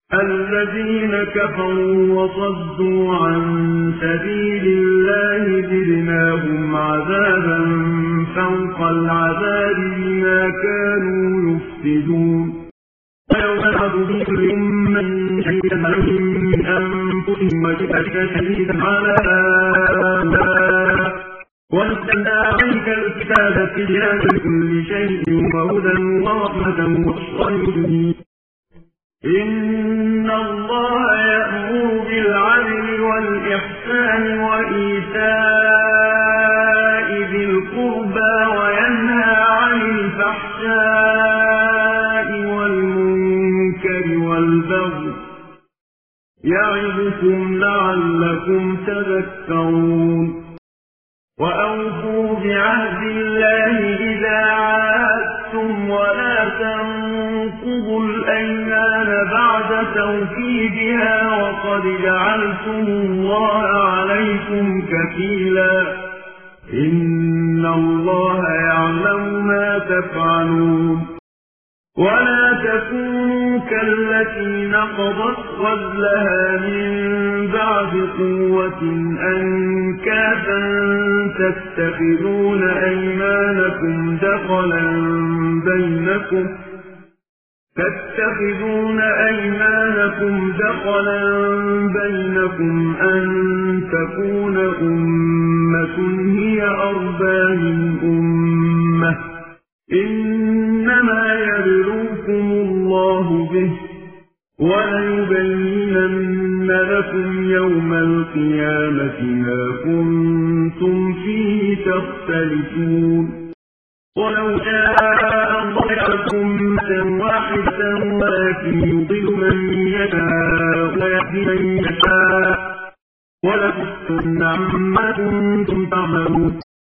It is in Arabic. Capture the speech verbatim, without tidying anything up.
الذين كفروا وصدوا عن سبيل الله زدناهم عذابا فوق العذاب بما كانوا يفسدون ويوم نبعث في كل أمة شهيدا عليهم من أنفسهم وجئنا شهيدا على هؤلاء ونزلنا عليك الكتاب تبيانا لكل شيء وهدى ورحمة وبشرى للمسلمين إن الله يأمر بالعدل والإحسان وإيتاء ذي القربى وينهى عن الفحشاء والمنكر والبغي يعظكم لعلكم تذكرون وأوفوا بعهد الله إذا عاهدتم ولا تنقضوا الأيمان بعد توكيدها وقد جعلتم الله عليكم كفيلا إن الله يعلم ما تفعلون ولا تكونوا كالتي نقضت غزلها من بعد قوة أنكاثا تتخذون أيمانكم دخلا بينكم تتخذون أيمانكم دخلا بينكم أن تكون أمة هي أربى من أمة إنما يبلوكم الله به وليبينن لكم يوم القيامة ما كنتم فيه تختلفون ولو شاء الله لجعلكم أمة واحدة ولكن يضل من يشاء ويهدي من يشاء ولتسألن عما كنتم تعملون